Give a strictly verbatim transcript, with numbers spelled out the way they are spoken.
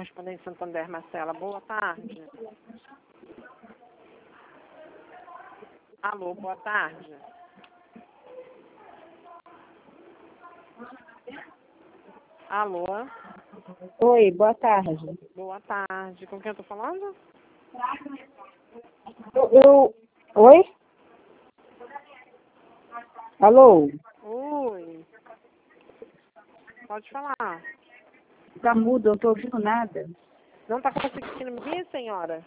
correspondente Santander, Marcela. Boa tarde. Alô, boa tarde. Alô? Oi, boa tarde. Boa tarde. Com quem eu tô falando? Eu, eu... Oi? Alô? Oi. Pode falar. Tá mudo, eu não tô ouvindo nada. Não tá conseguindo me ouvir, senhora?